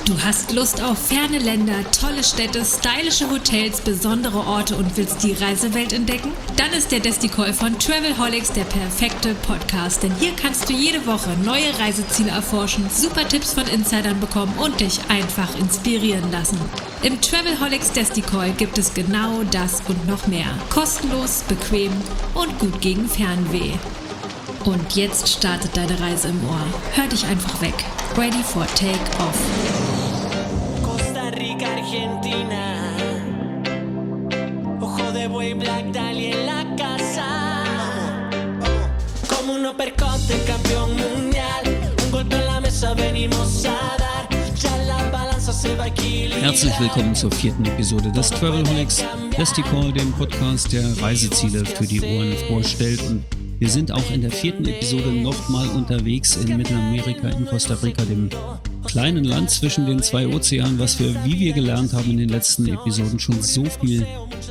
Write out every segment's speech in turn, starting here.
Du hast Lust auf ferne Länder, tolle Städte, stylische Hotels, besondere Orte und willst die Reisewelt entdecken? Dann ist der Desticall von Travelholics der perfekte Podcast, denn hier kannst du jede Woche neue Reiseziele erforschen, super Tipps von Insidern bekommen und dich einfach inspirieren lassen. Im Travelholics Desticall gibt es genau das und noch mehr. Kostenlos, bequem und gut gegen Fernweh. Und jetzt startet deine Reise im Ohr. Hör dich einfach weg. Ready for Take-Off. Costa Rica, Argentina. Ojo de buey, Black Dahlia en la casa. Como un uppercut, campeón mundial. Un golpe en la mesa venimos a dar. Ya la balanza se va a equilibrar. Herzlich willkommen zur 4. Episode des Travelholics Desticall, dem Podcast, der Reiseziele für die Ohren vorstellt. Und wir sind auch in der 4. Episode nochmal unterwegs in Mittelamerika, in Costa Rica, dem kleinen Land zwischen den zwei Ozeanen, was wir, wie wir gelernt haben in den letzten Episoden, schon so viel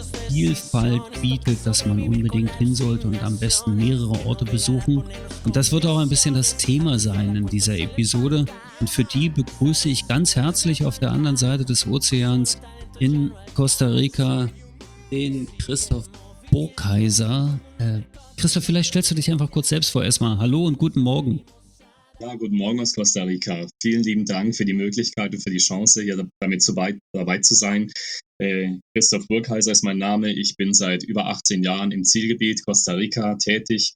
Vielfalt bietet, dass man unbedingt hin sollte und am besten mehrere Orte besuchen. Und das wird auch ein bisschen das Thema sein in dieser Episode. Und für die begrüße ich ganz herzlich auf der anderen Seite des Ozeans in Costa Rica den Christoph Burgheiser. Christoph, vielleicht stellst du dich einfach kurz selbst vor erstmal. Hallo und guten Morgen. Ja, guten Morgen aus Costa Rica. Vielen lieben Dank für die Möglichkeit und für die Chance, hier damit dabei zu sein. Christoph Burgheiser ist mein Name. Ich bin seit über 18 Jahren im Zielgebiet Costa Rica tätig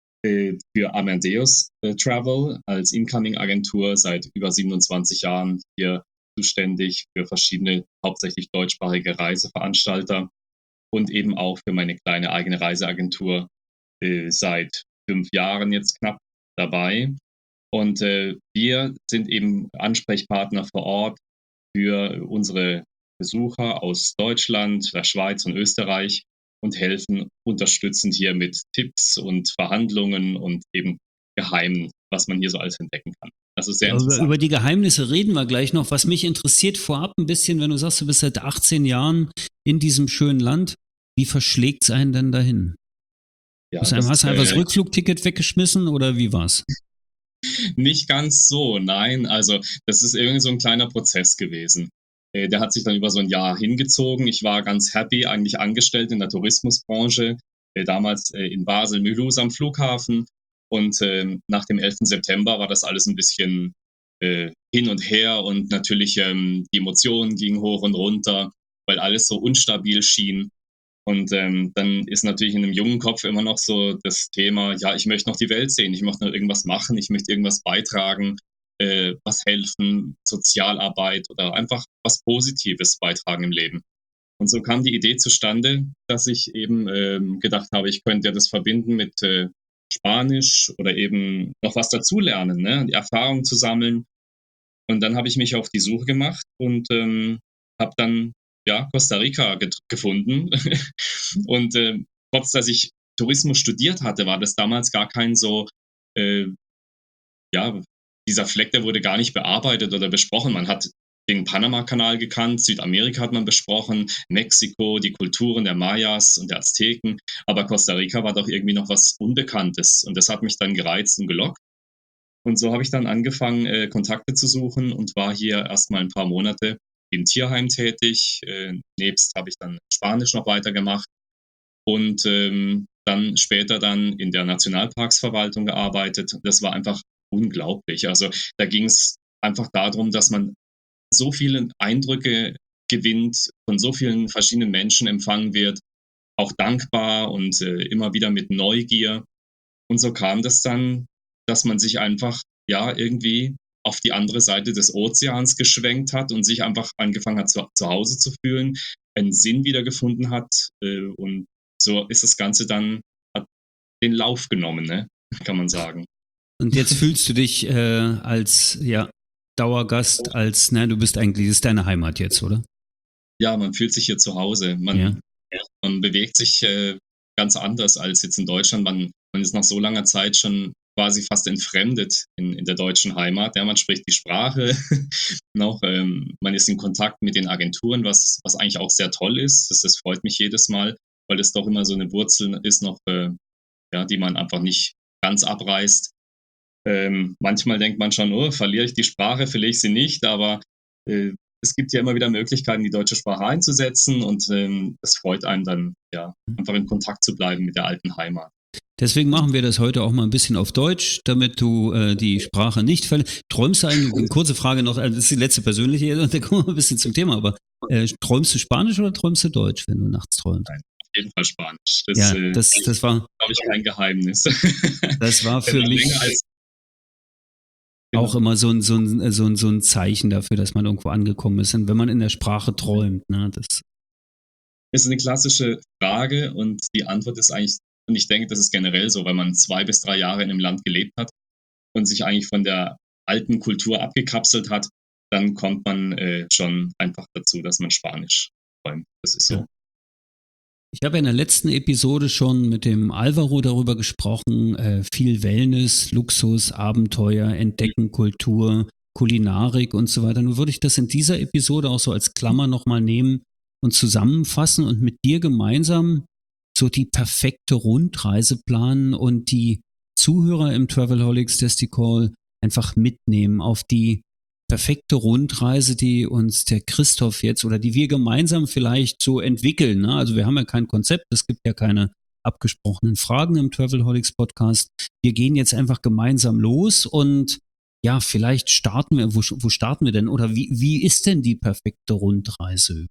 für Amadeus Travel als Incoming-Agentur, seit über 27 Jahren hier zuständig für verschiedene, hauptsächlich deutschsprachige Reiseveranstalter und eben auch für meine kleine eigene Reiseagentur seit 5 Jahren jetzt knapp dabei. Und wir sind eben Ansprechpartner vor Ort für unsere Besucher aus Deutschland, der Schweiz und Österreich und helfen unterstützend hier mit Tipps und Verhandlungen und eben Geheimen, was man hier so alles entdecken kann. Also sehr interessant. Über die Geheimnisse reden wir gleich noch. Was mich interessiert vorab ein bisschen, wenn du sagst, du bist seit 18 Jahren in diesem schönen Land, wie verschlägt es einen denn dahin? Ja, Hast du einfach das Rückflugticket weggeschmissen oder wie war's? Nicht ganz so, nein. Also das ist irgendwie so ein kleiner Prozess gewesen. Der hat sich dann über so ein Jahr hingezogen. Ich war ganz happy, eigentlich angestellt in der Tourismusbranche, damals in Basel-Mulhouse am Flughafen. Und nach dem 11. September war das alles ein bisschen hin und her und natürlich die Emotionen gingen hoch und runter, weil alles so unstabil schien. Und dann ist natürlich in einem jungen Kopf immer noch so das Thema, ja, ich möchte noch die Welt sehen, ich möchte noch irgendwas machen, ich möchte irgendwas beitragen, was helfen, Sozialarbeit oder einfach was Positives beitragen im Leben. Und so kam die Idee zustande, dass ich eben gedacht habe, ich könnte ja das verbinden mit Spanisch oder eben noch was dazulernen, ne? Die Erfahrung zu sammeln. Und dann habe ich mich auf die Suche gemacht und habe dann Costa Rica gefunden. Und trotz, dass ich Tourismus studiert hatte, war das damals gar kein so, dieser Fleck, der wurde gar nicht bearbeitet oder besprochen. Man hat den Panama-Kanal gekannt, Südamerika hat man besprochen, Mexiko, die Kulturen der Mayas und der Azteken. Aber Costa Rica war doch irgendwie noch was Unbekanntes. Und das hat mich dann gereizt und gelockt. Und so habe ich dann angefangen, Kontakte zu suchen und war hier erstmal ein paar Monate im Tierheim tätig. Nebst habe ich dann Spanisch noch weitergemacht und dann später dann in der Nationalparksverwaltung gearbeitet. Das war einfach unglaublich. Also da ging es einfach darum, dass man so viele Eindrücke gewinnt, von so vielen verschiedenen Menschen empfangen wird, auch dankbar und immer wieder mit Neugier. Und so kam das dann, dass man sich einfach irgendwie auf die andere Seite des Ozeans geschwenkt hat und sich einfach angefangen hat, zu Hause zu fühlen, einen Sinn wiedergefunden hat. Und so ist das Ganze dann, hat den Lauf genommen, ne? Kann man sagen. Und jetzt fühlst du dich als Dauergast, du bist eigentlich, das ist deine Heimat jetzt, oder? Ja, man fühlt sich hier zu Hause. Man bewegt sich ganz anders als jetzt in Deutschland. Man ist nach so langer Zeit schon quasi fast entfremdet in der deutschen Heimat. Ja, man spricht die Sprache noch, man ist in Kontakt mit den Agenturen, was eigentlich auch sehr toll ist. Das freut mich jedes Mal, weil es doch immer so eine Wurzel ist noch, die man einfach nicht ganz abreißt. Manchmal denkt man schon, verliere ich die Sprache, verliere ich sie nicht, aber es gibt ja immer wieder Möglichkeiten, die deutsche Sprache einzusetzen und es freut einen dann, ja, einfach in Kontakt zu bleiben mit der alten Heimat. Deswegen machen wir das heute auch mal ein bisschen auf Deutsch, damit du die Sprache nicht verlierst. Träumst du eigentlich, eine kurze Frage noch, das ist die letzte persönliche, und dann kommen wir ein bisschen zum Thema, aber träumst du Spanisch oder träumst du Deutsch, wenn du nachts träumst? Nein, auf jeden Fall Spanisch. Das war, glaube ich, kein Geheimnis. Das war für mich auch immer so ein Zeichen dafür, dass man irgendwo angekommen ist. Und wenn man in der Sprache träumt, ne, das ist eine klassische Frage und die Antwort ist eigentlich, und ich denke, das ist generell so, wenn man 2 bis 3 Jahre in einem Land gelebt hat und sich eigentlich von der alten Kultur abgekapselt hat, dann kommt man schon einfach dazu, dass man Spanisch träumt. Das ist so. Ja. Ich habe in der letzten Episode schon mit dem Alvaro darüber gesprochen, viel Wellness, Luxus, Abenteuer, Entdecken, Kultur, Kulinarik und so weiter. Nun würde ich das in dieser Episode auch so als Klammer nochmal nehmen und zusammenfassen und mit dir gemeinsam so die perfekte Rundreise planen und die Zuhörer im Travelholics Desticall einfach mitnehmen auf die perfekte Rundreise, die uns der Christoph jetzt oder die wir gemeinsam vielleicht so entwickeln. Ne? Also wir haben ja kein Konzept, es gibt ja keine abgesprochenen Fragen im Travelholics Podcast. Wir gehen jetzt einfach gemeinsam los und ja, vielleicht starten wir, wo starten wir denn? Oder wie ist denn die perfekte Rundreise?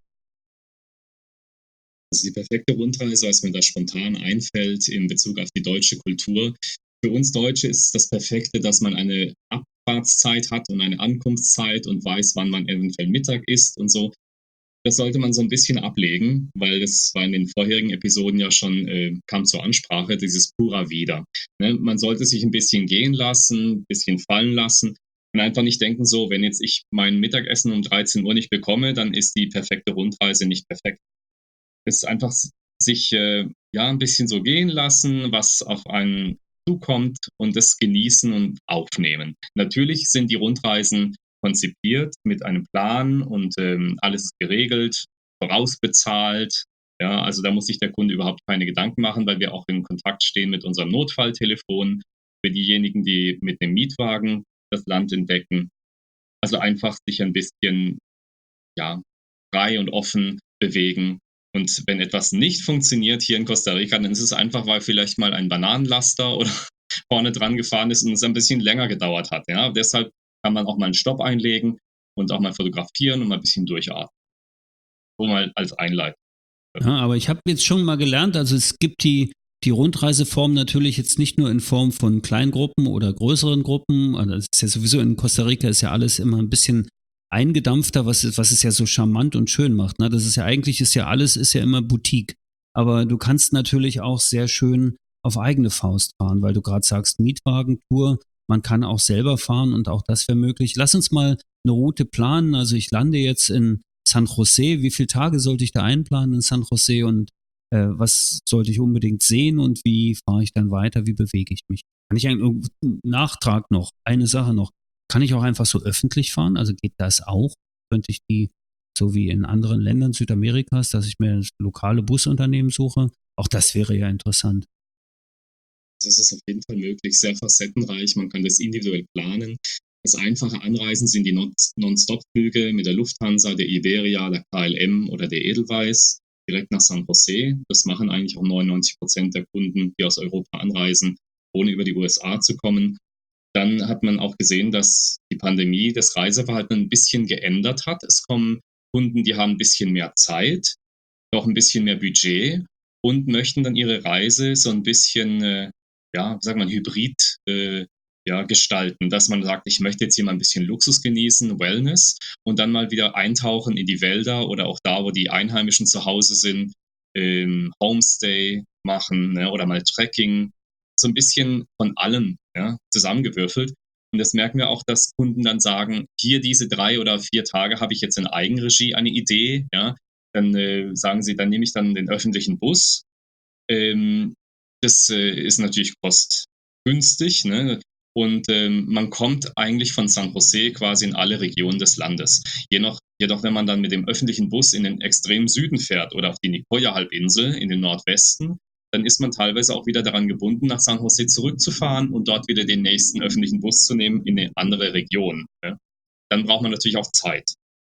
Also die perfekte Rundreise, was mir da spontan einfällt in Bezug auf die deutsche Kultur. Für uns Deutsche ist das Perfekte, dass man eine Abfahrtszeit hat und eine Ankunftszeit und weiß, wann man eventuell Mittag isst und so. Das sollte man so ein bisschen ablegen, weil das war in den vorherigen Episoden ja schon, kam zur Ansprache, dieses Pura Vida. Ne? Man sollte sich ein bisschen gehen lassen, ein bisschen fallen lassen und einfach nicht denken, so, wenn jetzt ich mein Mittagessen um 13 Uhr nicht bekomme, dann ist die perfekte Rundreise nicht perfekt. Es ist einfach sich ja ein bisschen so gehen lassen, was auf einen zukommt und das genießen und aufnehmen. Natürlich sind die Rundreisen konzipiert mit einem Plan und alles ist geregelt, vorausbezahlt. Ja, also da muss sich der Kunde überhaupt keine Gedanken machen, weil wir auch in Kontakt stehen mit unserem Notfalltelefon für diejenigen, die mit dem Mietwagen das Land entdecken. Also einfach sich ein bisschen, ja, frei und offen bewegen. Und wenn etwas nicht funktioniert hier in Costa Rica, dann ist es einfach, weil vielleicht mal ein Bananenlaster oder vorne dran gefahren ist und es ein bisschen länger gedauert hat. Ja? Deshalb kann man auch mal einen Stopp einlegen und auch mal fotografieren und mal ein bisschen durchatmen. So mal als Einleitung. Ja, aber ich habe jetzt schon mal gelernt, also es gibt die Rundreiseform natürlich jetzt nicht nur in Form von Kleingruppen oder größeren Gruppen. Also das ist ja sowieso in Costa Rica ist ja alles immer ein bisschen eingedampfter, was es ja so charmant und schön macht. Ne? Das ist ja eigentlich, alles ist ja immer Boutique. Aber du kannst natürlich auch sehr schön auf eigene Faust fahren, weil du gerade sagst, Mietwagentour, man kann auch selber fahren und auch das wäre möglich. Lass uns mal eine Route planen. Also ich lande jetzt in San Jose. Wie viele Tage sollte ich da einplanen in San Jose und was sollte ich unbedingt sehen und wie fahre ich dann weiter? Wie bewege ich mich? Kann ich einen Nachtrag noch, eine Sache noch. Kann ich auch einfach so öffentlich fahren? Also geht das auch? Könnte ich die, so wie in anderen Ländern Südamerikas, dass ich mir das lokale Busunternehmen suche? Auch das wäre ja interessant. Das ist auf jeden Fall möglich, sehr facettenreich. Man kann das individuell planen. Das einfache Anreisen sind die Non-Stop-Flüge mit der Lufthansa, der Iberia, der KLM oder der Edelweiss direkt nach San Jose. Das machen eigentlich auch 99% der Kunden, die aus Europa anreisen, ohne über die USA zu kommen. Dann hat man auch gesehen, dass die Pandemie das Reiseverhalten ein bisschen geändert hat. Es kommen Kunden, die haben ein bisschen mehr Zeit, auch ein bisschen mehr Budget und möchten dann ihre Reise so ein bisschen, ja, wie sagt man, hybrid ja, gestalten, dass man sagt, ich möchte jetzt hier mal ein bisschen Luxus genießen, Wellness und dann mal wieder eintauchen in die Wälder oder auch da, wo die Einheimischen zu Hause sind, Homestay machen, ne, oder mal Trekking, so ein bisschen von allem, ja, zusammengewürfelt. Und das merken wir auch, dass Kunden dann sagen, hier diese 3 oder 4 Tage habe ich jetzt in Eigenregie eine Idee, ja, dann sagen sie, dann nehme ich dann den öffentlichen Bus. Das ist natürlich kostgünstig, ne? Und man kommt eigentlich von San Jose quasi in alle Regionen des Landes. Jedoch, wenn man dann mit dem öffentlichen Bus in den extremen Süden fährt oder auf die Nicoya-Halbinsel in den Nordwesten, dann ist man teilweise auch wieder daran gebunden, nach San Jose zurückzufahren und dort wieder den nächsten öffentlichen Bus zu nehmen in eine andere Region. Ja? Dann braucht man natürlich auch Zeit.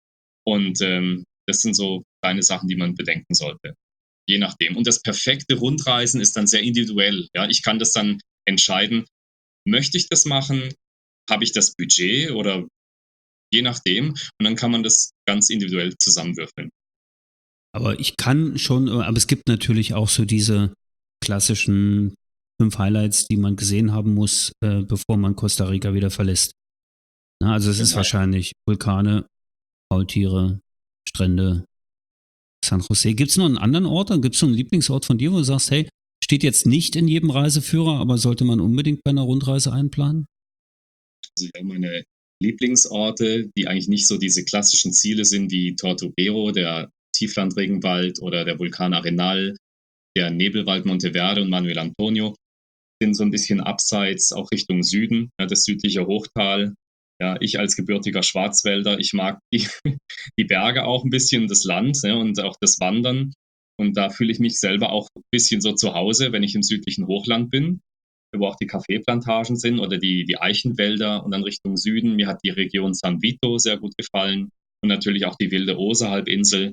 Und das sind so kleine Sachen, die man bedenken sollte. Je nachdem. Und das perfekte Rundreisen ist dann sehr individuell. Ja, ich kann das dann entscheiden, möchte ich das machen? Habe ich das Budget oder je nachdem? Und dann kann man das ganz individuell zusammenwürfeln. Aber ich kann schon, aber es gibt natürlich auch so diese klassischen 5 Highlights, die man gesehen haben muss, bevor man Costa Rica wieder verlässt. Na, also es ist Genau. wahrscheinlich Vulkane, Faultiere, Strände, San Jose. Gibt es noch einen anderen Ort? Gibt es noch einen Lieblingsort von dir, wo du sagst, hey, steht jetzt nicht in jedem Reiseführer, aber sollte man unbedingt bei einer Rundreise einplanen? Also ich habe meine Lieblingsorte, die eigentlich nicht so diese klassischen Ziele sind wie Tortuguero, der Tieflandregenwald oder der Vulkan Arenal, der Nebelwald Monteverde und Manuel Antonio, sind so ein bisschen abseits, auch Richtung Süden, ja, das südliche Hochtal. Ja, ich als gebürtiger Schwarzwälder, ich mag die Berge auch ein bisschen, das Land, ja, und auch das Wandern. Und da fühle ich mich selber auch ein bisschen so zu Hause, wenn ich im südlichen Hochland bin, wo auch die Kaffeeplantagen sind oder die Eichenwälder und dann Richtung Süden. Mir hat die Region San Vito sehr gut gefallen und natürlich auch die wilde Osa-Halbinsel.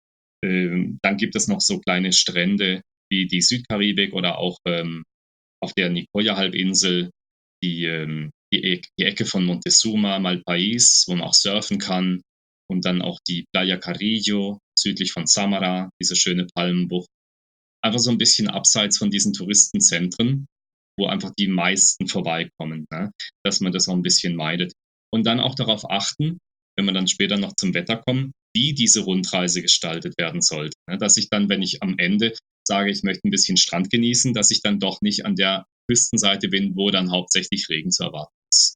Dann gibt es noch so kleine Strände wie die Südkaribik oder auch auf der Nicoya-Halbinsel die Ecke von Montezuma, Malpais, wo man auch surfen kann. Und dann auch die Playa Carrillo, südlich von Samara, diese schöne Palmenbucht. Einfach so ein bisschen abseits von diesen Touristenzentren, wo einfach die meisten vorbeikommen, ne? Dass man das auch ein bisschen meidet. Und dann auch darauf achten, wenn wir dann später noch zum Wetter kommen, wie diese Rundreise gestaltet werden sollte. Ne? Dass ich dann, wenn ich am Ende sage, ich möchte ein bisschen Strand genießen, dass ich dann doch nicht an der Küstenseite bin, wo dann hauptsächlich Regen zu erwarten ist.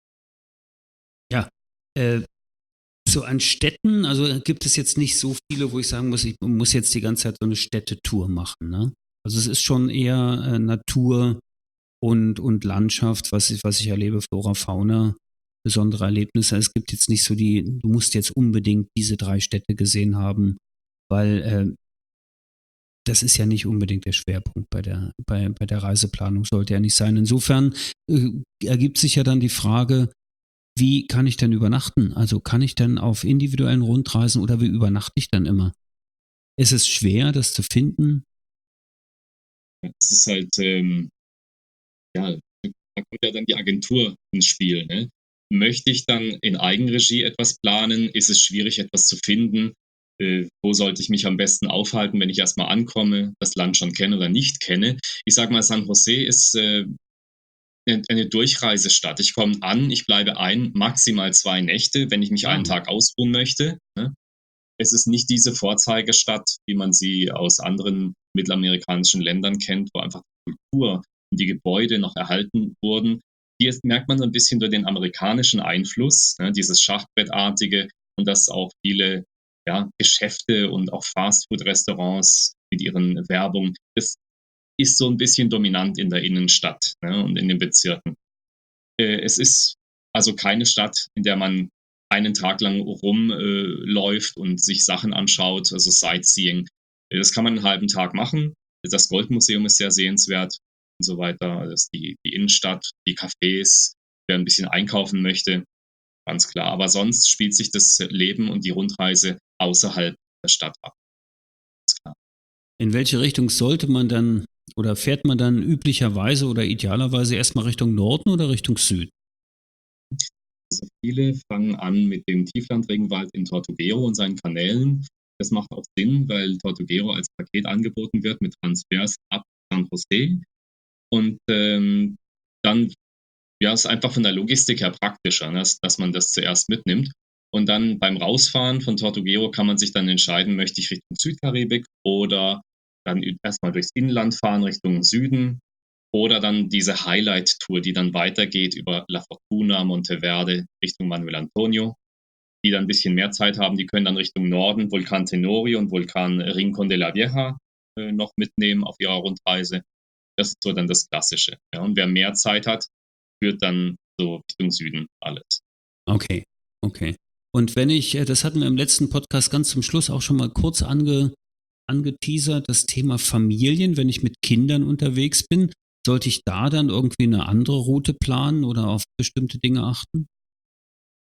Ja, äh, so an Städten, also gibt es jetzt nicht so viele, wo ich sagen muss, ich muss jetzt die ganze Zeit so eine Städtetour machen. Ne? Also es ist schon eher Natur und Landschaft, was ich erlebe, Flora, Fauna, besondere Erlebnisse. Es gibt jetzt nicht so du musst jetzt unbedingt diese 3 Städte gesehen haben, weil das ist ja nicht unbedingt der Schwerpunkt bei der Reiseplanung, sollte ja nicht sein. Insofern ergibt sich ja dann die Frage, wie kann ich denn übernachten? Also kann ich denn auf individuellen Rundreisen oder wie übernachte ich dann immer? Ist es schwer, das zu finden? Es ist halt, ja, da kommt ja dann die Agentur ins Spiel. Ne? Möchte ich dann in Eigenregie etwas planen? Ist es schwierig, etwas zu finden? Wo sollte ich mich am besten aufhalten, wenn ich erstmal ankomme, das Land schon kenne oder nicht kenne? Ich sage mal, San Jose ist eine Durchreisestadt. Ich komme an, ich bleibe maximal 2 Nächte, wenn ich mich einen Tag ausruhen möchte. Ne? Es ist nicht diese Vorzeigestadt, wie man sie aus anderen mittelamerikanischen Ländern kennt, wo einfach die Kultur und die Gebäude noch erhalten wurden. Hier merkt man so ein bisschen durch den amerikanischen Einfluss, ne, dieses Schachbrettartige und dass auch viele Geschäfte und auch Fastfood-Restaurants mit ihren Werbungen, das ist so ein bisschen dominant in der Innenstadt, ne, und in den Bezirken. Es ist also keine Stadt, in der man einen Tag lang rumläuft und sich Sachen anschaut, also Sightseeing. Das kann man einen halben Tag machen. Das Goldmuseum ist sehr sehenswert und so weiter. Das ist die Innenstadt, die Cafés, wer ein bisschen einkaufen möchte, ganz klar. Aber sonst spielt sich das Leben und die Rundreise außerhalb der Stadt ab. Ganz klar. In welche Richtung sollte man dann oder fährt man dann üblicherweise oder idealerweise erstmal Richtung Norden oder Richtung Süden? Also viele fangen an mit dem Tieflandregenwald in Tortuguero und seinen Kanälen. Das macht auch Sinn, weil Tortuguero als Paket angeboten wird mit Transfers ab San Jose. Und dann ist einfach von der Logistik her praktischer, ne, dass man das zuerst mitnimmt. Und dann beim Rausfahren von Tortuguero kann man sich dann entscheiden, möchte ich Richtung Südkaribik oder dann erstmal durchs Inland fahren Richtung Süden oder dann diese Highlight-Tour, die dann weitergeht über La Fortuna, Monteverde Richtung Manuel Antonio. Die dann ein bisschen mehr Zeit haben, die können dann Richtung Norden Vulkan Tenori und Vulkan Rincon de la Vieja noch mitnehmen auf ihrer Rundreise. Das ist so dann das Klassische. Ja. Und wer mehr Zeit hat, führt dann so Richtung Süden alles. Okay, okay. Und wenn das hatten wir im letzten Podcast ganz zum Schluss auch schon mal kurz angeteasert, das Thema Familien, wenn ich mit Kindern unterwegs bin, sollte ich da dann irgendwie eine andere Route planen oder auf bestimmte Dinge achten?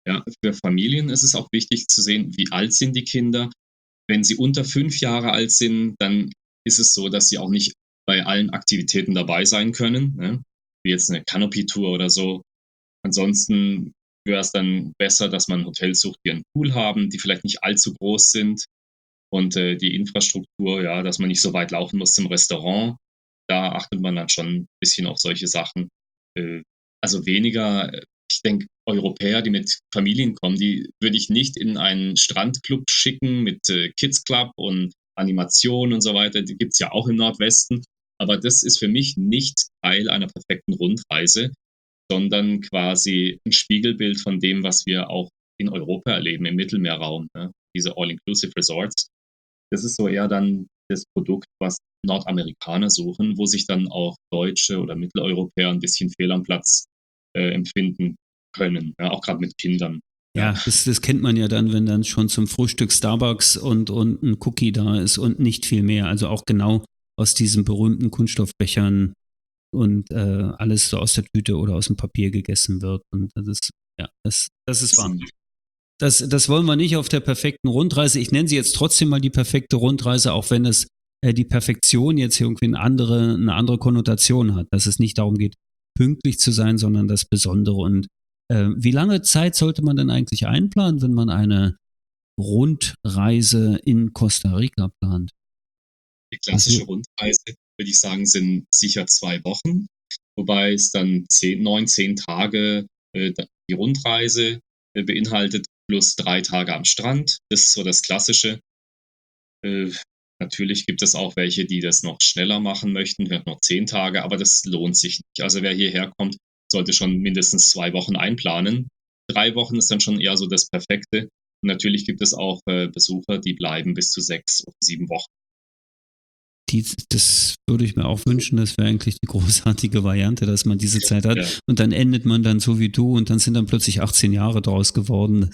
Ja, für Familien ist es auch wichtig zu sehen, wie alt sind die Kinder. Wenn sie unter 5 Jahre alt sind, dann ist es so, dass sie auch nicht bei allen Aktivitäten dabei sein können, ne? Wie jetzt eine Canopy-Tour oder so. Ansonsten wäre es dann besser, dass man Hotels sucht, die einen Pool haben, die vielleicht nicht allzu groß sind und die Infrastruktur, ja, dass man nicht so weit laufen muss zum Restaurant. Da achtet man dann schon ein bisschen auf solche Sachen. Äh, also weniger, ich denke, Europäer, die mit Familien kommen, die würde ich nicht in einen Strandclub schicken mit Kids Club und Animation und so weiter. Die gibt es ja auch im Nordwesten. Aber das ist für mich nicht Teil einer perfekten Rundreise, sondern quasi ein Spiegelbild von dem, was wir auch in Europa erleben, im Mittelmeerraum. Ne? Diese All-Inclusive Resorts. Das ist so eher dann das Produkt, was Nordamerikaner suchen, wo sich dann auch Deutsche oder Mitteleuropäer ein bisschen fehl am Platz empfinden können, ja, auch gerade mit Kindern. Ja. Ja, das kennt man ja dann, wenn dann schon zum Frühstück Starbucks und ein Cookie da ist und nicht viel mehr. Also auch genau aus diesen berühmten Kunststoffbechern und alles so aus der Tüte oder aus dem Papier gegessen wird. Und das ist wahr. Das wollen wir nicht auf der perfekten Rundreise. Ich nenne sie jetzt trotzdem mal die perfekte Rundreise, auch wenn es die Perfektion jetzt irgendwie eine andere Konnotation hat, dass es nicht darum geht, pünktlich zu sein, sondern das Besondere. Und wie lange Zeit sollte man denn eigentlich einplanen, wenn man eine Rundreise in Costa Rica plant? Die klassische Rundreise, würde ich sagen, sind sicher 2 Wochen, wobei es dann 10 Tage die Rundreise beinhaltet, plus 3 Tage am Strand. Das ist so das Klassische. Äh, natürlich gibt es auch welche, die das noch schneller machen möchten, vielleicht noch 10 Tage, aber das lohnt sich nicht. Also wer hierher kommt, sollte schon mindestens 2 Wochen einplanen. 3 Wochen ist dann schon eher so das Perfekte. Und natürlich gibt es auch Besucher, die bleiben bis zu 6 oder 7 Wochen. Das würde ich mir auch wünschen. Das wäre eigentlich die großartige Variante, dass man diese Zeit hat. Ja. Und dann endet man dann so wie du und dann sind dann plötzlich 18 Jahre draus geworden.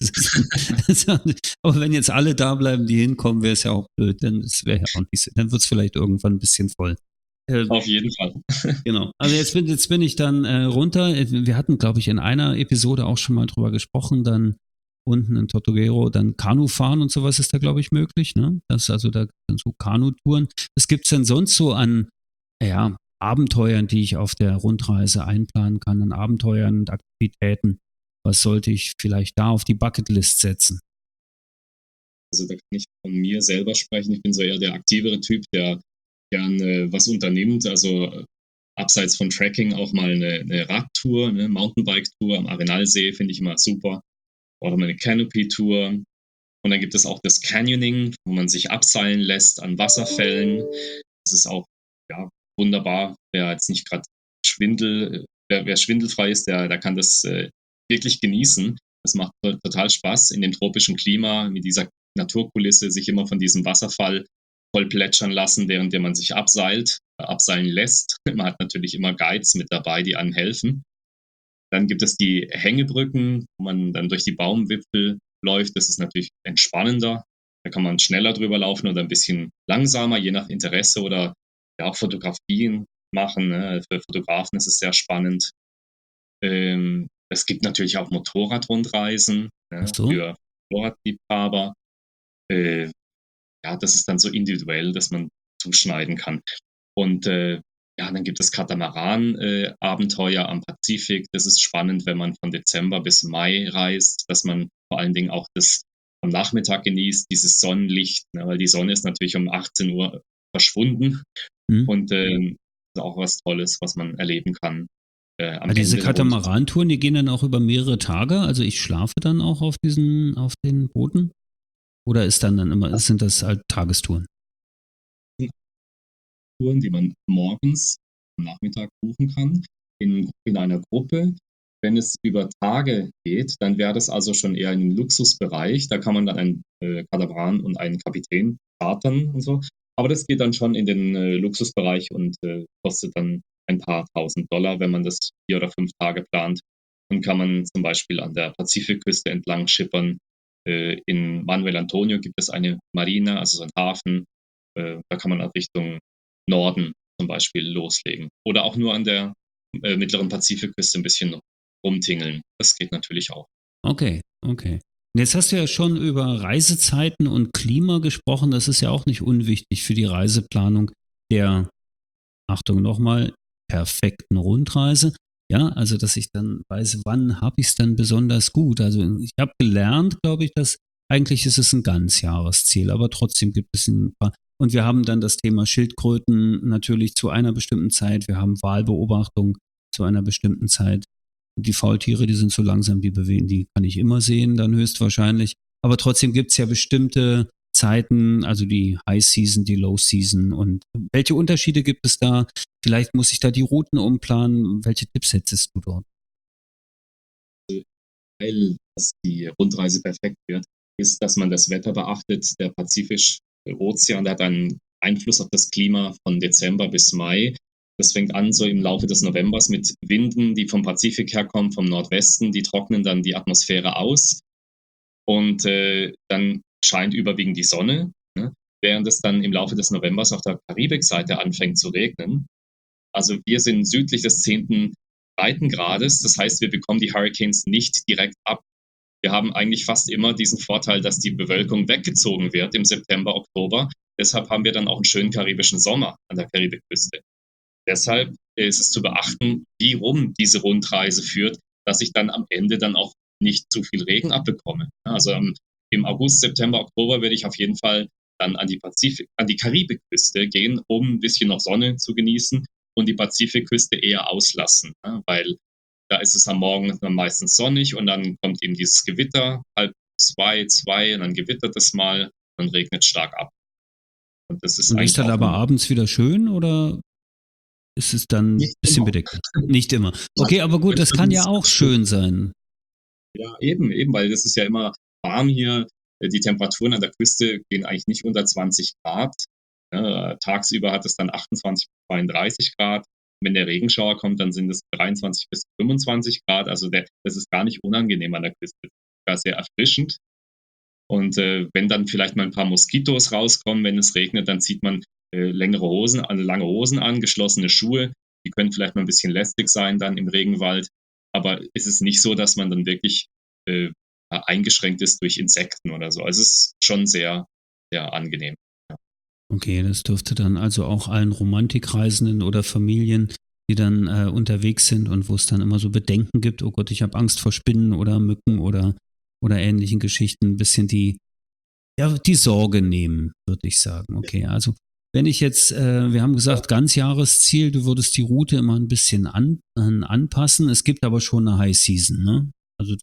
Aber wenn jetzt alle da bleiben, die hinkommen, wäre es ja auch blöd. Dann wäre ja auch nicht so. Dann wird es vielleicht irgendwann ein bisschen voll. Auf jeden Fall. Genau. Also jetzt bin ich dann runter. Wir hatten, glaube ich, in einer Episode auch schon mal drüber gesprochen. Dann unten in Tortuguero, dann Kanufahren und sowas ist da, glaube ich, möglich. Ne? Das ist also da dann so Kanutouren. Was gibt's denn sonst so an Abenteuern, die ich auf der Rundreise einplanen kann, an Abenteuern und Aktivitäten? Was sollte ich vielleicht da auf die Bucketlist setzen? Also da kann ich von mir selber sprechen. Ich bin so eher der aktivere Typ, der gern was unternimmt. Also abseits von Trekking auch mal eine Radtour, eine Mountainbike-Tour am Arenalsee finde ich immer super. Oder mal eine Canopy-Tour. Und dann gibt es auch das Canyoning, wo man sich abseilen lässt an Wasserfällen. Das ist auch ja, wunderbar. Wer jetzt nicht gerade wer schwindelfrei ist, der kann das wirklich genießen. Das macht total Spaß in dem tropischen Klima, mit dieser Naturkulisse, sich immer von diesem Wasserfall voll plätschern lassen, während man sich abseilen lässt. Man hat natürlich immer Guides mit dabei, die einem helfen. Dann gibt es die Hängebrücken, wo man dann durch die Baumwipfel läuft. Das ist natürlich entspannender. Da kann man schneller drüber laufen oder ein bisschen langsamer, je nach Interesse oder ja auch Fotografien machen. Ne? Für Fotografen ist es sehr spannend. Es gibt natürlich auch Motorradrundreisen, Ach ne? so? Für Motorradliebhaber. Äh, ja, das ist dann so individuell, dass man zuschneiden kann. Und ja, dann gibt es Katamaran-Abenteuer am Pazifik. Das ist spannend, wenn man von Dezember bis Mai reist, dass man vor allen Dingen auch das am Nachmittag genießt, dieses Sonnenlicht, ne, weil die Sonne ist natürlich um 18 Uhr verschwunden Hm? und ist auch was Tolles, was man erleben kann am Aber diese Ende der Rundfahrt. Katamaran-Touren, die gehen dann auch über mehrere Tage. Also ich schlafe dann auch auf den Booten. Oder sind das halt Tagestouren? Touren, die man morgens am Nachmittag buchen kann, in einer Gruppe. Wenn es über Tage geht, dann wäre das also schon eher im Luxusbereich. Da kann man dann einen Katamaran und einen Kapitän chartern und so. Aber das geht dann schon in den Luxusbereich und kostet dann ein paar $1.000, wenn man das 4 oder 5 Tage plant. Dann kann man zum Beispiel an der Pazifikküste entlang schippern. In Manuel Antonio gibt es eine Marina, also so einen Hafen. Da kann man Richtung Norden zum Beispiel loslegen. Oder auch nur an der mittleren Pazifikküste ein bisschen rumtingeln. Das geht natürlich auch. Okay, okay. Und jetzt hast du ja schon über Reisezeiten und Klima gesprochen. Das ist ja auch nicht unwichtig für die Reiseplanung der, Achtung nochmal, perfekten Rundreise. Ja, also dass ich dann weiß, wann habe ich es dann besonders gut. Also ich habe gelernt, glaube ich, dass eigentlich ist es ein Ganzjahresziel, aber trotzdem gibt es ein paar. Und wir haben dann das Thema Schildkröten natürlich zu einer bestimmten Zeit. Wir haben Wahlbeobachtung zu einer bestimmten Zeit. Die Faultiere, die sind so langsam, die bewegen, die kann ich immer sehen, dann höchstwahrscheinlich. Aber trotzdem gibt es ja bestimmte Zeiten, also die High Season, die Low Season. Und welche Unterschiede gibt es da? Vielleicht muss ich da die Routen umplanen. Welche Tipps hättest du dort? Weil dass die Rundreise perfekt wird, ist, dass man das Wetter beachtet. Der Pazifische Ozean, der hat einen Einfluss auf das Klima von Dezember bis Mai. Das fängt an so im Laufe des Novembers mit Winden, die vom Pazifik herkommen, vom Nordwesten. Die trocknen dann die Atmosphäre aus und dann scheint überwiegend die Sonne, ne? Während es dann im Laufe des Novembers auf der Karibikseite anfängt zu regnen. Also wir sind südlich des 10. Breitengrades, das heißt, wir bekommen die Hurricanes nicht direkt ab. Wir haben eigentlich fast immer diesen Vorteil, dass die Bewölkung weggezogen wird im September, Oktober. Deshalb haben wir dann auch einen schönen karibischen Sommer an der Karibikküste. Deshalb ist es zu beachten, wie rum diese Rundreise führt, dass ich dann am Ende dann auch nicht zu viel Regen abbekomme. Also im August, September, Oktober werde ich auf jeden Fall dann an die Karibikküste gehen, um ein bisschen noch Sonne zu genießen und die Pazifikküste eher auslassen, ne? Weil da ist es am Morgen dann meistens sonnig und dann kommt eben dieses Gewitter, halb zwei, und dann gewittert es mal, dann regnet es stark ab. Und das ist Und ist eigentlich dann auch aber abends wieder schön oder ist es dann ein nicht bisschen immer. bedeckt? Nicht immer. Also, Okay, aber gut, das manchmal kann ist ja es auch ganz schön. schön sein. Ja, eben, weil das ist ja immer warm hier. Die Temperaturen an der Küste gehen eigentlich nicht unter 20 Grad. Tagsüber hat es dann 28 bis 32 Grad. Wenn der Regenschauer kommt, dann sind es 23 bis 25 Grad. Also das ist gar nicht unangenehm an der Küste. Gar sehr erfrischend. Und wenn dann vielleicht mal ein paar Moskitos rauskommen, wenn es regnet, dann zieht man längere Hosen, also lange Hosen an, geschlossene Schuhe. Die können vielleicht mal ein bisschen lästig sein dann im Regenwald. Aber es ist nicht so, dass man dann wirklich äh, eingeschränkt ist durch Insekten oder so. Also es ist schon sehr, sehr angenehm. Ja. Okay, das dürfte dann also auch allen Romantikreisenden oder Familien, die dann unterwegs sind und wo es dann immer so Bedenken gibt, oh Gott, ich habe Angst vor Spinnen oder Mücken oder ähnlichen Geschichten, ein bisschen ja, die Sorge nehmen, würde ich sagen. Okay, also wenn ich jetzt, wir haben gesagt, Ganzjahresziel, du würdest die Route immer ein bisschen anpassen. Es gibt aber schon eine High Season, ne? Also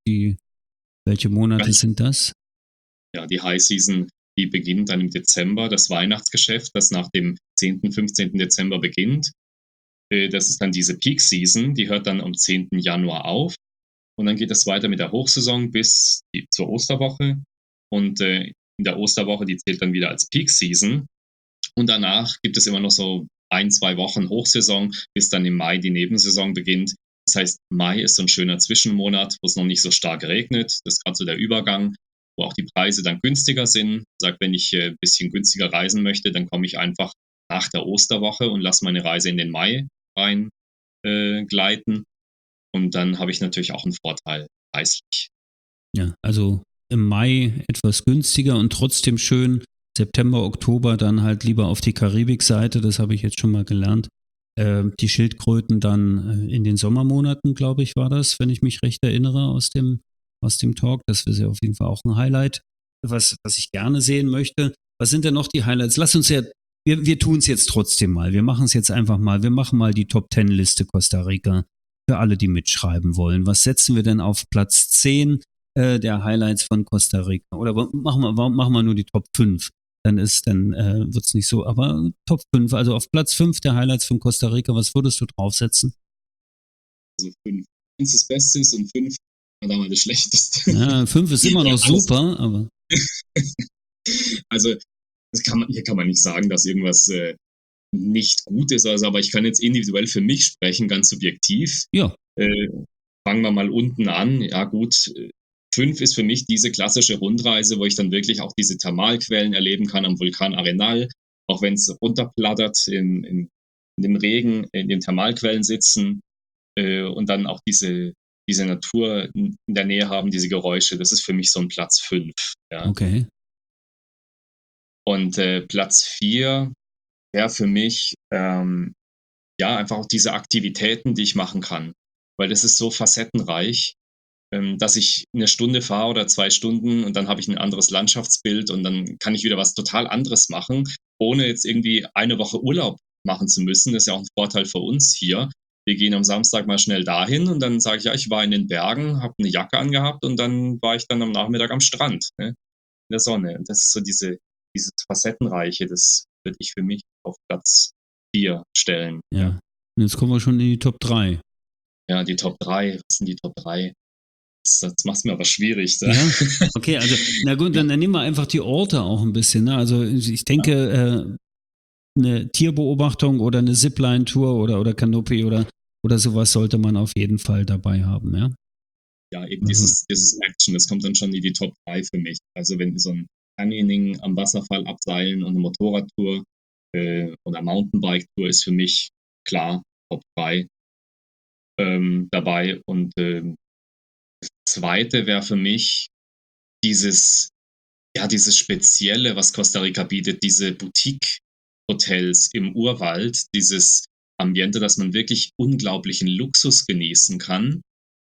welche Monate Ganz, sind das? ja, die High Season, die beginnt dann im Dezember, das Weihnachtsgeschäft, das nach dem 10., 15. Dezember beginnt. Das ist dann diese Peak Season, die hört dann am 10. Januar auf. Und dann geht es weiter mit der Hochsaison bis zur Osterwoche. Und in der Osterwoche, die zählt dann wieder als Peak Season. Und danach gibt es immer noch so 1, 2 Wochen Hochsaison, bis dann im Mai die Nebensaison beginnt. Das heißt, Mai ist so ein schöner Zwischenmonat, wo es noch nicht so stark regnet. Das ist gerade so der Übergang, wo auch die Preise dann günstiger sind. Sagt, wenn ich ein bisschen günstiger reisen möchte, dann komme ich einfach nach der Osterwoche und lasse meine Reise in den Mai rein gleiten. Und dann habe ich natürlich auch einen Vorteil preislich. Ja, also im Mai etwas günstiger und trotzdem schön. September, Oktober dann halt lieber auf die Karibikseite, das habe ich jetzt schon mal gelernt. Die Schildkröten dann in den Sommermonaten, glaube ich, war das, wenn ich mich recht erinnere aus dem Talk. Das wäre ja auf jeden Fall auch ein Highlight, was ich gerne sehen möchte. Was sind denn noch die Highlights? Lass uns ja, wir tun es jetzt trotzdem mal. Wir machen es jetzt einfach mal. Wir machen mal die Top 10 Liste Costa Rica für alle, die mitschreiben wollen. Was setzen wir denn auf Platz 10 der Highlights von Costa Rica? Oder warum machen wir nur die Top 5? Dann wird es nicht so, aber Top 5, also auf Platz 5 der Highlights von Costa Rica, was würdest du draufsetzen? Also 5. 1 das Beste ist und 5 war damals das Schlechteste. Ja, 5 ist immer noch Alles. super, aber Also hier kann man nicht sagen, dass irgendwas nicht gut ist, also, aber ich kann jetzt individuell für mich sprechen, ganz subjektiv. ja, Äh, Fangen wir mal unten an. Ja gut, 5 ist für mich diese klassische Rundreise, wo ich dann wirklich auch diese Thermalquellen erleben kann am Vulkan Arenal, auch wenn es runterplattert, in dem Regen, in den Thermalquellen sitzen und dann auch diese diese Natur in der Nähe haben, diese Geräusche. Das ist für mich so ein Platz 5. Ja. Okay. Und Platz 4 wäre für mich einfach auch diese Aktivitäten, die ich machen kann. Weil das ist so facettenreich, dass ich eine Stunde fahre oder 2 Stunden und dann habe ich ein anderes Landschaftsbild und dann kann ich wieder was total anderes machen, ohne jetzt irgendwie eine Woche Urlaub machen zu müssen. Das ist ja auch ein Vorteil für uns hier. Wir gehen am Samstag mal schnell dahin und dann sage ich, ja, ich war in den Bergen, habe eine Jacke angehabt und dann war ich dann am Nachmittag am Strand, ne, in der Sonne. Und das ist so dieses Facettenreiche, das würde ich für mich auf Platz 4 stellen. Ja. Und jetzt kommen wir schon in die Top 3. Ja, die Top 3. Was sind die Top 3? Das macht es mir aber schwierig. Ja, okay, also na gut, dann nehmen wir einfach die Orte auch ein bisschen. Ne? Also ich denke, eine Tierbeobachtung oder eine Zipline-Tour oder Canopy oder sowas sollte man auf jeden Fall dabei haben, ja? Ja, eben dieses Action, das kommt dann schon in die Top 3 für mich. Also wenn so ein Canyoning am Wasserfall abseilen und eine Motorradtour oder Mountainbike-Tour ist für mich klar Top 3 dabei. Und das zweite wäre für mich dieses, dieses Spezielle, was Costa Rica bietet, diese Boutique-Hotels im Urwald, dieses Ambiente, dass man wirklich unglaublichen Luxus genießen kann.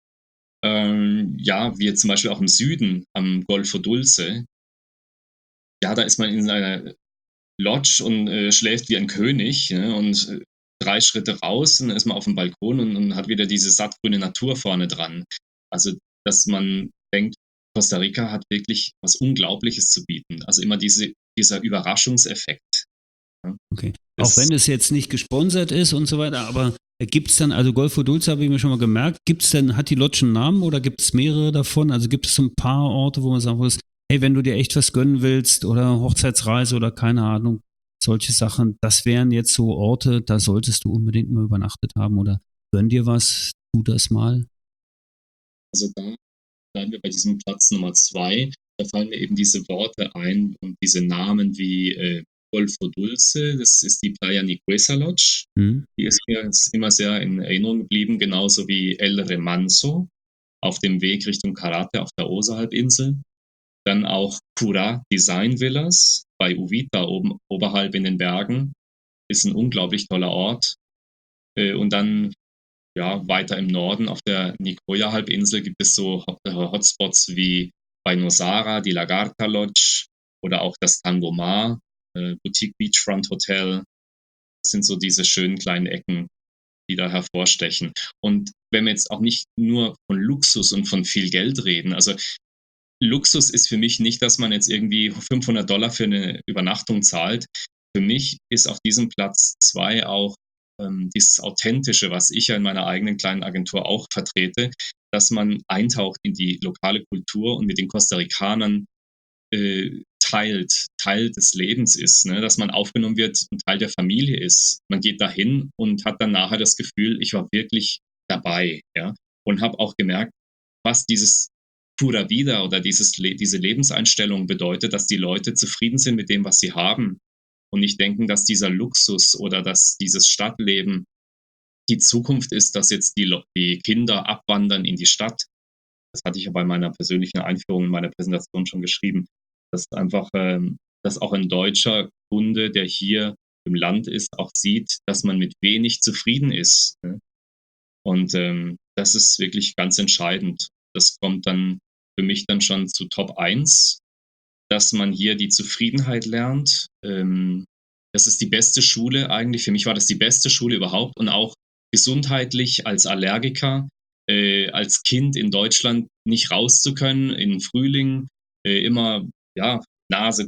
Wie zum Beispiel auch im Süden am Golfo Dulce. Ja, da ist man in einer Lodge und schläft wie ein König, ne? Und 3 Schritte raus und dann ist man auf dem Balkon und hat wieder diese sattgrüne Natur vorne dran. Also, dass man denkt, Costa Rica hat wirklich was Unglaubliches zu bieten. Also immer dieser Überraschungseffekt. Ne? Okay. Auch wenn es jetzt nicht gesponsert ist und so weiter, aber gibt es dann, also Golfo Dulce habe ich mir schon mal gemerkt, hat die Lodge einen Namen oder gibt es mehrere davon? Also gibt es so ein paar Orte, wo man sagen muss, hey, wenn du dir echt was gönnen willst oder Hochzeitsreise oder keine Ahnung, solche Sachen, das wären jetzt so Orte, da solltest du unbedingt mal übernachtet haben oder gönn dir was, tu das mal. Also da bleiben wir bei diesem Platz Nummer 2. Da fallen mir eben diese Worte ein und diese Namen wie Golfo Dulce, das ist die Playa Niguesa Lodge. Die ist mir jetzt immer sehr in Erinnerung geblieben, genauso wie El Remanso auf dem Weg Richtung Karate auf der Osa-Halbinsel. Dann auch Cura Design Villas bei Uvita oben oberhalb in den Bergen. Ist ein unglaublich toller Ort. Und dann weiter im Norden auf der Nicoya-Halbinsel gibt es so Hotspots wie bei Nosara, die Lagarta Lodge oder auch das Tangomar Boutique Beachfront Hotel. Das sind so diese schönen kleinen Ecken, die da hervorstechen. Und wenn wir jetzt auch nicht nur von Luxus und von viel Geld reden, also Luxus ist für mich nicht, dass man jetzt irgendwie $500 für eine Übernachtung zahlt. Für mich ist auf diesem Platz 2 auch dieses Authentische, was ich ja in meiner eigenen kleinen Agentur auch vertrete, dass man eintaucht in die lokale Kultur und mit den Costa Ricanern Teil des Lebens ist, ne? Dass man aufgenommen wird und Teil der Familie ist. Man geht dahin und hat dann nachher das Gefühl, ich war wirklich dabei, ja, und habe auch gemerkt, was dieses Pura Vida oder diese Lebenseinstellung bedeutet, dass die Leute zufrieden sind mit dem, was sie haben und nicht denken, dass dieser Luxus oder dass dieses Stadtleben die Zukunft ist, dass jetzt die Kinder abwandern in die Stadt. Das hatte ich ja bei meiner persönlichen Einführung in meiner Präsentation schon geschrieben, dass einfach, dass auch ein deutscher Kunde, der hier im Land ist, auch sieht, dass man mit wenig zufrieden ist. Ne? Und das ist wirklich ganz entscheidend. Das kommt dann für mich dann schon zu Top 1, dass man hier die Zufriedenheit lernt. Das ist die beste Schule eigentlich. Für mich war das die beste Schule überhaupt und auch gesundheitlich als Allergiker, als Kind in Deutschland nicht raus zu können, im Frühling immer Nase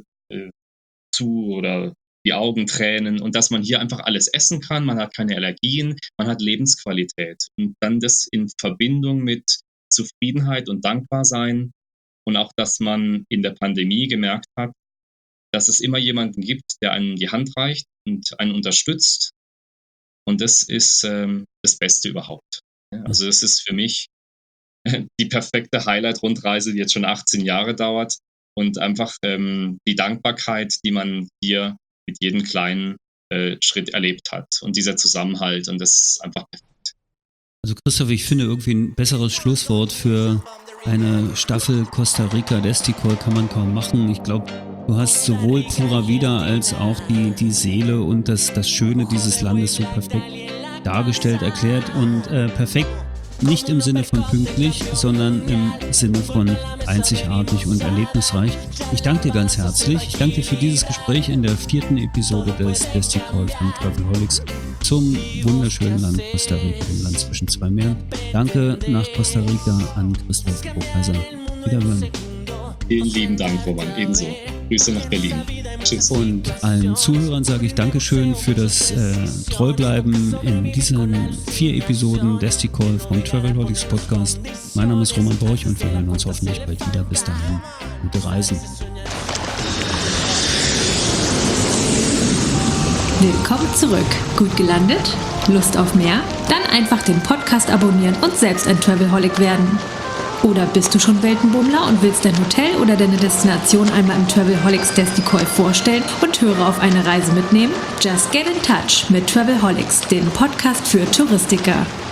zu oder die Augen tränen und dass man hier einfach alles essen kann, man hat keine Allergien, man hat Lebensqualität und dann das in Verbindung mit Zufriedenheit und Dankbarsein und auch, dass man in der Pandemie gemerkt hat, dass es immer jemanden gibt, der einem die Hand reicht und einen unterstützt und das ist das Beste überhaupt. Also das ist für mich die perfekte Highlight-Rundreise, die jetzt schon 18 Jahre dauert und einfach die Dankbarkeit, die man hier mit jedem kleinen Schritt erlebt hat und dieser Zusammenhalt und das ist einfach perfekt. Also Christoph, ich finde irgendwie ein besseres Schlusswort für eine Staffel Costa Rica Desticol kann man kaum machen. Ich glaube, du hast sowohl Pura Vida als auch die Seele und das Schöne dieses Landes so perfekt dargestellt, erklärt und perfekt. Nicht im Sinne von pünktlich, sondern im Sinne von einzigartig und erlebnisreich. Ich danke dir ganz herzlich. Ich danke dir für dieses Gespräch in der 4. Episode des Desticol von Travelholics zum wunderschönen Land Costa Rica, dem Land zwischen zwei Meeren. Danke nach Costa Rica an Christoph Burkaiser. Wiederhören. Vielen lieben Dank, Roman. Ebenso. Grüße nach Berlin. Tschüss. Und allen Zuhörern sage ich Dankeschön für das Treubleiben in diesen 4 Episoden Desticol vom Travelholics Podcast. Mein Name ist Roman Borch und wir hören uns hoffentlich bald wieder. Bis dahin, gute Reisen. Willkommen zurück. Gut gelandet? Lust auf mehr? Dann einfach den Podcast abonnieren und selbst ein Travelholic werden. Oder bist du schon Weltenbummler und willst dein Hotel oder deine Destination einmal im Travelholics Desticol vorstellen und Hörer auf eine Reise mitnehmen? Just get in touch mit Travelholics, dem Podcast für Touristiker.